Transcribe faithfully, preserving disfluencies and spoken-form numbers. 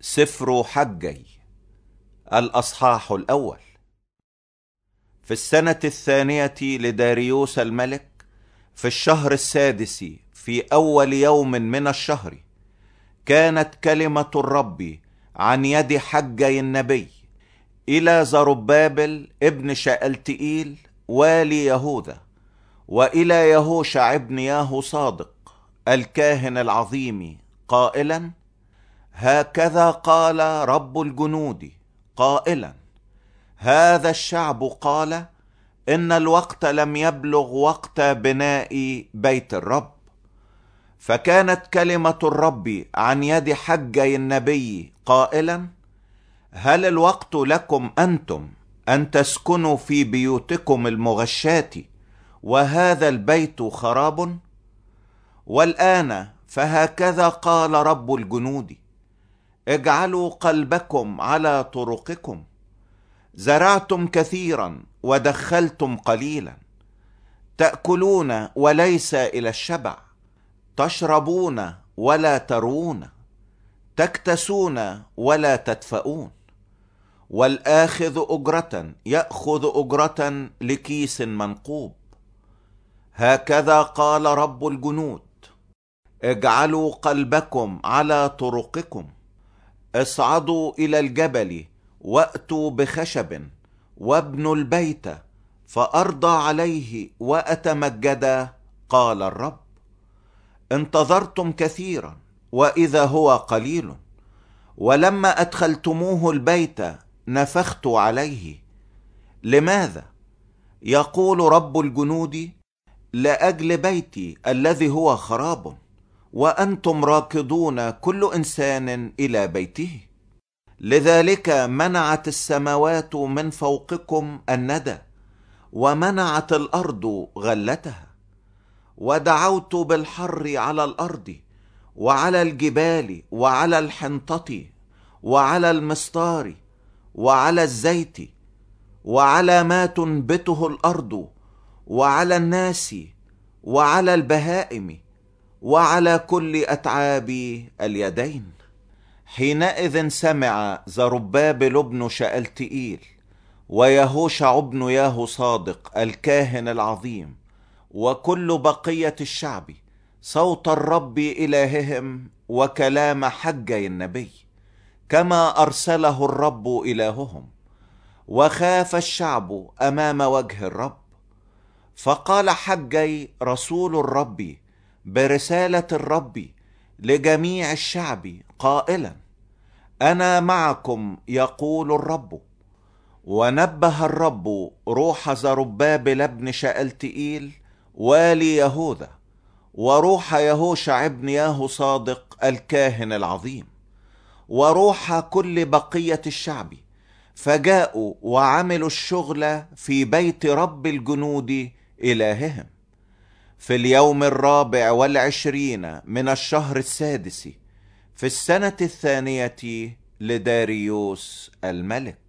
سفر حجي الأصحاح الأول. في السنة الثانية لداريوس الملك، في الشهر السادس في أول يوم من الشهر، كانت كلمة الرب عن يد حجي النبي إلى زربابل ابن شألتئيل والي يهوذا، وإلى يهوشع ابن ياهو صادق الكاهن العظيم، قائلا: هكذا قال رب الجنود قائلا: هذا الشعب قال إن الوقت لم يبلغ وقت بناء بيت الرب. فكانت كلمة الرب عن يد حجي النبي قائلا: هل الوقت لكم أنتم أن تسكنوا في بيوتكم المغشاة وهذا البيت خراب؟ والآن فهكذا قال رب الجنود: اجعلوا قلبكم على طرقكم. زرعتم كثيرا ودخلتم قليلا، تأكلون وليس إلى الشبع، تشربون ولا تروون، تكتسون ولا تدفؤون، والآخذ أجرة يأخذ أجرة لكيس منقوب. هكذا قال رب الجنود: اجعلوا قلبكم على طرقكم، اصعدوا إلى الجبل وأتوا بخشب وابنوا البيت فأرضى عليه وأتمجد، قال الرب. انتظرتم كثيرا وإذا هو قليل، ولما أدخلتموه البيت نفخت عليه. لماذا؟ يقول رب الجنود: لأجل بيتي الذي هو خراب، وأنتم راكضون كل إنسان إلى بيته. لذلك منعت السماوات من فوقكم الندى، ومنعت الأرض غلتها، ودعوت بالحر على الأرض وعلى الجبال وعلى الحنطة وعلى المستار وعلى الزيت وعلى ما تنبته الأرض وعلى الناس وعلى البهائم وعلى كل أتعاب اليدين. حينئذ سمع زربابل ابن شألتئيل ويهوشع ابن ياهو صادق الكاهن العظيم وكل بقية الشعب صوت الرب إلههم وكلام حجي النبي، كما أرسله الرب إلههم، وخاف الشعب أمام وجه الرب. فقال حجي رسول الرب برسالة الرب لجميع الشعب قائلا: أنا معكم يقول الرب. ونبه الرب روح زربابل ابن شألتئيل والي يهوذا، وروح يهوشع ابن ياهو صادق الكاهن العظيم، وروح كل بقية الشعب، فجاءوا وعملوا الشغل في بيت رب الجنود إلههم في اليوم الرابع والعشرين من الشهر السادس في السنة الثانية لداريوس الملك.